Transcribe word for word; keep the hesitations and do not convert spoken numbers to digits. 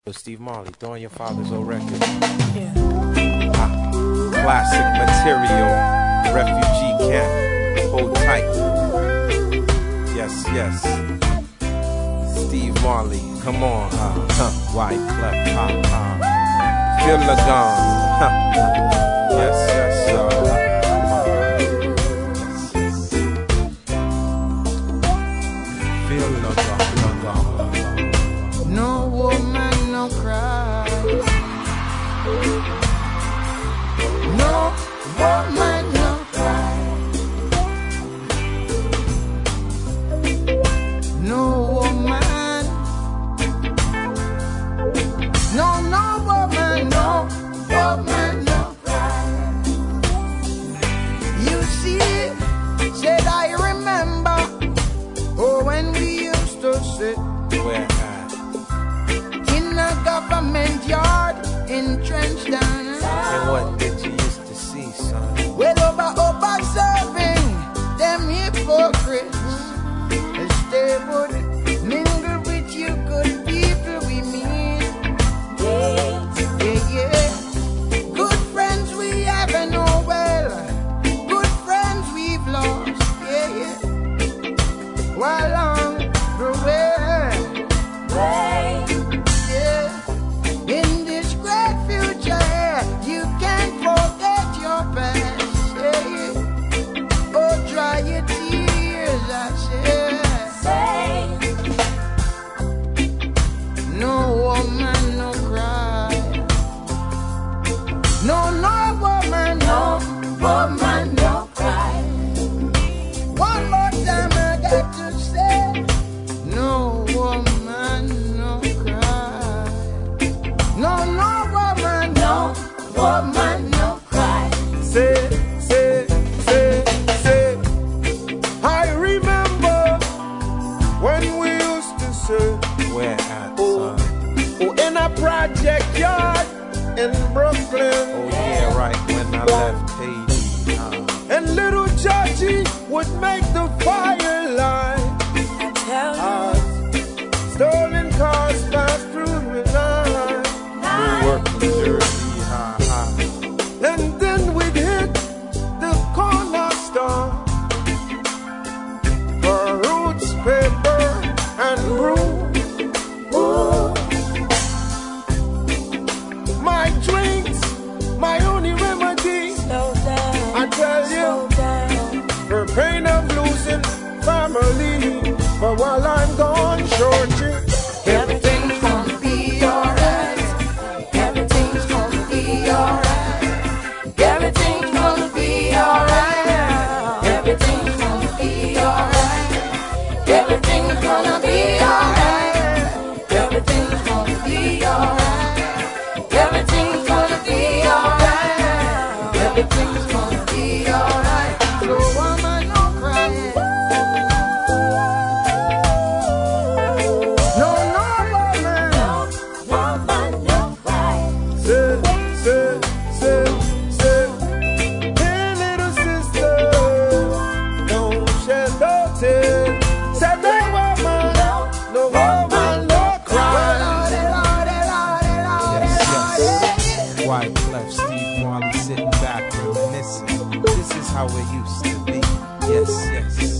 Steve Marley, throwing your father's old record. Yeah. Ah, classic material, refugee camp, hold tight. Yes, yes. Steve Marley, come on, huh? huh. White clef, ha, ha. Feel the gun, huh? Yes, yes, uh, feel the gun, the gun. No woman, no cry. No woman, no cry. No woman. No, no woman, no woman, no cry. You see, said I remember, oh, when we used to sit. Where at? Government yard entrenched down. And what did you used to see, son? Well, over, observing them hypocrites, as they would mingle with you good people we meet. Yeah, yeah. Good friends we have and oh well. Good friends we've lost. Yeah, yeah. While on the way. No, no woman, no woman, no cry. One more time I got to say, no woman, no cry. No, no woman, no woman, no cry. Say, say, say, say. I remember when we used to say, where at, oh, son? oh, in a project yard in Brooklyn. Oh yeah, right, when I left Haiti. Uh, and little Georgie would make the fire line. I tell you. Uh, stolen cars passed through the night. Newark, New Jersey, ha ha. And then we'd hit the corner store for roots, paper, and brew. My drinks, my only remedy. Slow down, I tell you, slow down. for pain of losing family. But while I'm gone, shorty, Everything's gonna be alright. Everything's gonna be alright. Everything's gonna be alright. Everything's gonna be alright. Everything's gonna be alright. Everything's gonna be alright. Everything's gonna be alright. Everything's gonna be alright. So woman, no crying. No, no woman. No woman, no crying. say, say, say, say. Hey, little sister, don't shed no tears. Say no woman, no woman, no cry. yes, yes. White clef, Steve Marley sitting back reminiscing. This is how it used to be. Yes, yes.